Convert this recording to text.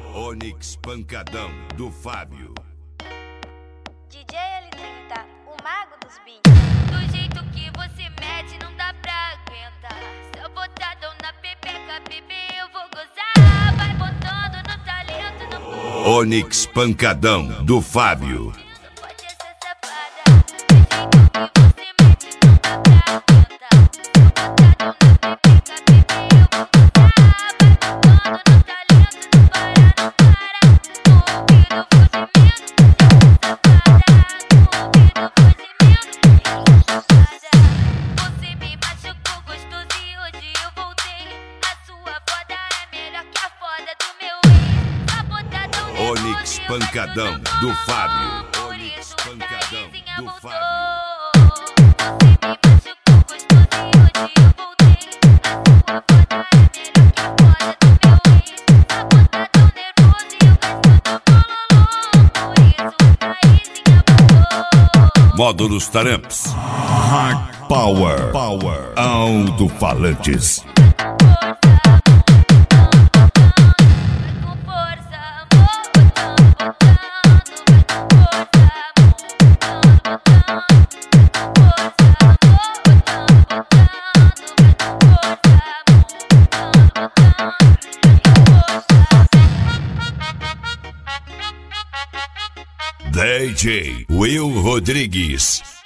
Onyx Pancadão do Fábio. DJ L30, o mago dos beats. Do jeito que você mete não dá pra aguentar. Seu botadão na pepeca, bebê, eu vou gozar. Vai botando no talento, no... Onyx Pancadão do Fábio. Só pode ser safada. Do jeito que você mete não dá pra aguentar. Seu botadão na pepeca, bebê, eu vou gozar. Vai botando no talento, não para, não para. No ouvido o fugimento, safada. No ouvido o fugimento, safada. Você me machucou gostoso e hoje eu voltei. A sua foda é melhor que a foda do meu ex. Só botadão nervoso Onyx e o Pancadão resto tá do bom. Fábio. Por Onyx isso que a Pancadão vizinha do voltou. Fábio. Você me machucou gostoso e hoje eu voltei. A sua foda é melhor que a foda do meu ex. Só botadão nervoso e o resto tá bololô. Por isso que a vizinha voltou. Módulos Taramps. Hard Power. Alto-falantes. DJ Will Rodrigues.